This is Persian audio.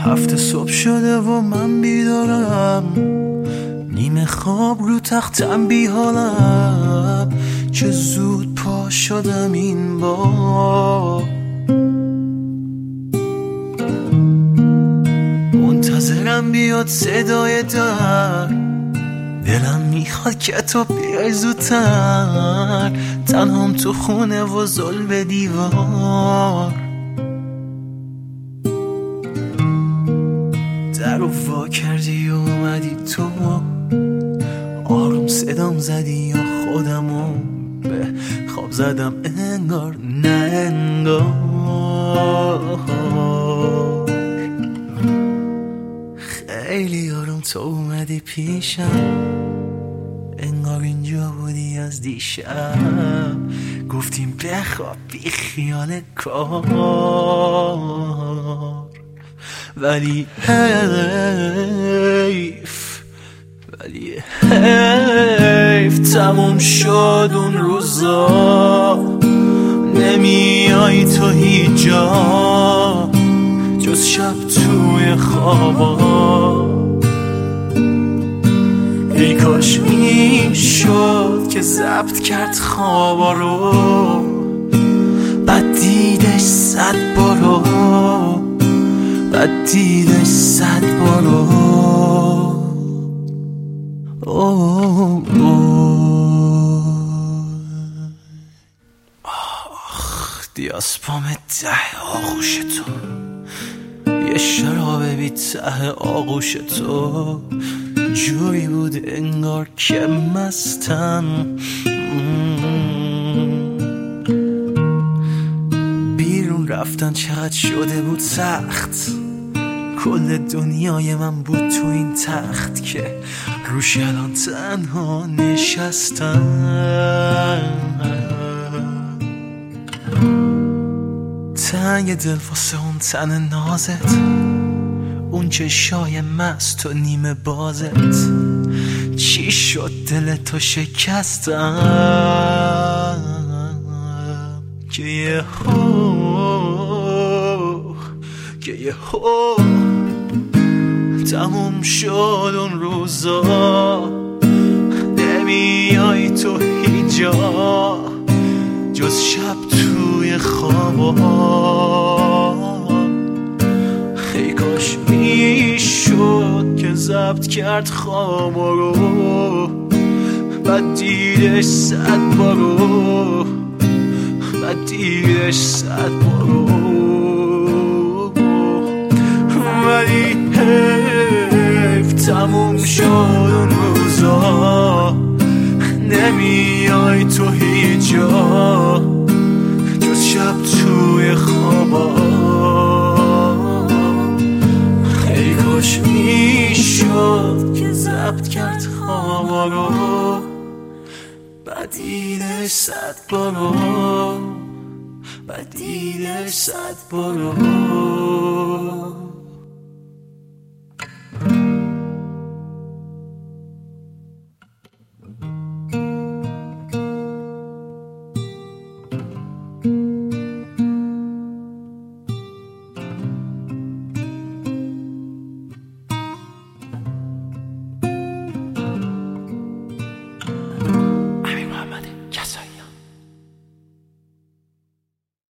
7 صبح شده و من بیدارم، نیمه خواب رو تختم بی حالم. چه زود پا شدم این بار، منتظرم بیاد صدای در. دلم میخواد که تو بیای زودتر، تنهام تو خونه و زل به دیوار. در رو وا کردی و اومدی تو، آروم صدام زدی یا خودمو به خواب زدم انگار نه انگار. خیلی آروم تو اومدی پیشم، انگار اینجا بودی از دیشب. گفتیم بخواب بی خیال کار، ولی حیف تموم شد اون روزا. نمیای تو هیچ جا جز شب توی خوابا. ای کاش میشد که ضبط کرد خوابا رو، بعد دیدش 100 بارو، بعد دیدش 100 بارو. دیاسپام 10 آغوش تو، یه شراب بی ته آغوش تو. جوری بود انگار که مستم، بیرون رفتن چقدر شده بود سخت. کل دنیای من بود تو این تخت که روش الان تنها نشستم. تنگ دل واسه اون تن نازت، اون چشای مست و نیمه بازت. چی شد دلتو شکستم که یه هو تموم شد اون روزا. نمیای تو هیچ جا جز شب توی خوابا. ای کاش میشد که ضبط کرد خوابا رو، بعد دیدش 100 بارو، بعد دیدش 100 بارو. ولی حیف تموم شد اون روزا. نمیای تو هیچ جا جز شب توی خوابا. ای کاش میشد که ضبط کرد خوابا رو، بعد دیدش 100 بارو، بعد دیدش 100 بارو.